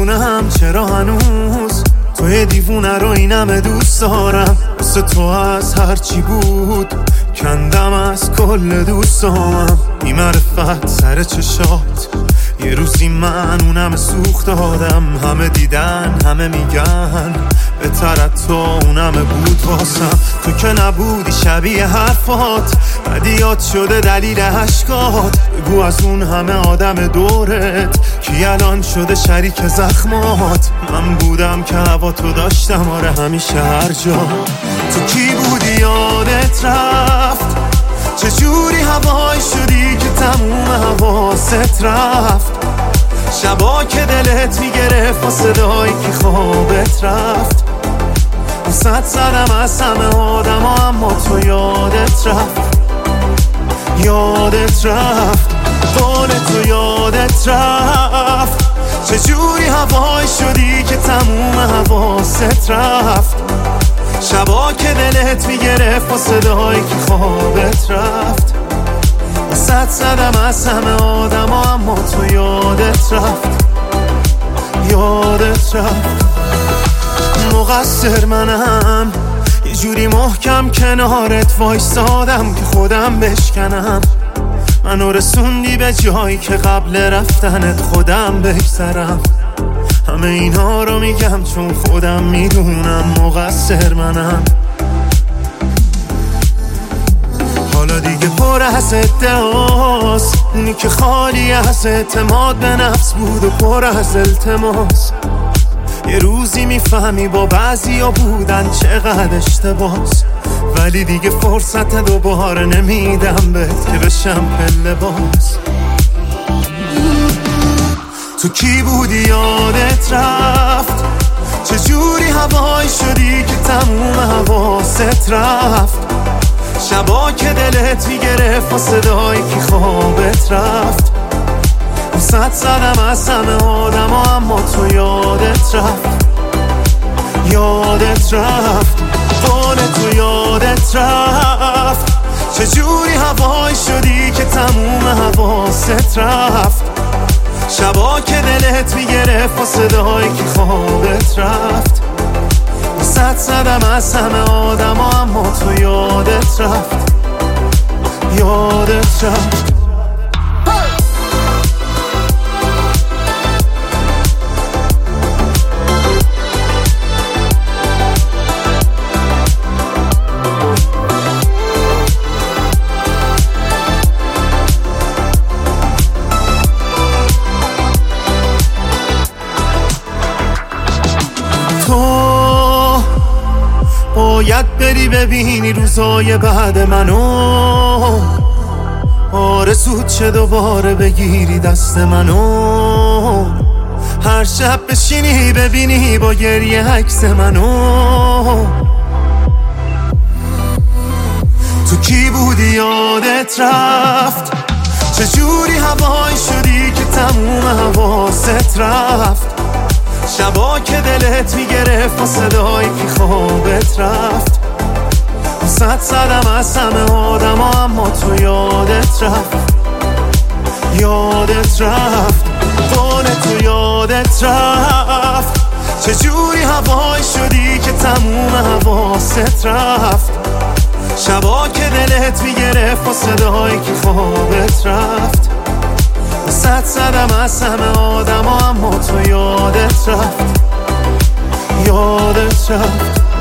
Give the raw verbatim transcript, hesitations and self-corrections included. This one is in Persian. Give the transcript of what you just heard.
نمیدونم چرا هنوز توی دیوونه رو اینم دوست دارم. واسه تو از هرچی بود کندم از کل دوستامم. بی معرفت سر چشات یه روزی من اونم سوخت دادم. همه دیدن همه میگن بهتر تو اونم بود واسم. تو که نبودی شبیه حرفات بدیات شده دلیل عشقات. بگو از اون همه آدم دورت کی الان شده شریک زخمات. من بودم که هوا تو داشتم آره همیشه هر جا. تو کی بودی یادت رفت چجوری هوای شدی که تموم حواست رفت. شبا که دلت میگرفت و صدایی که خوابت رفت. وسط زدم از همه آدم ها اما تو یادت رفت. یادت رفت قول تو یادت رفت. چجوری هوای شدی که تموم حواست رفت. شبا که دلت میگرفت و صدایی که خوابت رفت. وسط زدم از همه آدم ها اما تو یادت رفت. یادت رفت. مقصر منم یه جوری محکم کنارت وایسادم که خودم بشکنم. منو رسوندی به جایی که قبل رفتنت خودم بگذرم. همه اینا رو میگم چون خودم میدونم مقصر منم. حالا دیگه پر از ادعاست اونی که خالی از اعتماد به نفس بود و پر از التماس. یه روزی میفهمی با بعضیا بودن چقدر اشتباس. ولی دیگه فرصت دوباره نمیدم بهت که بشم پله باز. تو کی بودی یادت رفت چجوری هوای شدی که تموم حواست رفت. شبا که دلت میگرفت و صدایی که خوابت رفت. وسط زدم از همه آدم ها اما تو یادت رفت. یادت رفت قول تو یادت رفت. چجوری هوای شدی که تموم حواست رفت. شبا که دلت میگرفت و صدایی که خوابت رفت. وسط زدم از همه آدم ها اما تو یادت رفت. یادت رفت. تو باید بری ببینی روزای بعد منو. آرزوت چه دوباره بگیری دست منو. هر شب بشینی ببینی با گریه عکس منو. تو کی بودی یادت رفت چجوری هوای شدی که تموم حواست رفت. شبا که دلت میگرفت و صدایی که خوابت رفت. وسط زدم از همه آدم ها اما تو یادت رفت. یادت رفت قول تو یادت رفت. چجوری هوای شدی که تموم حواست رفت. شبا که دلت میگرفت و صدایی که خوابت رفت. وسط زدم از همه آدم ها اما تو یادت رفت. یادت رفت.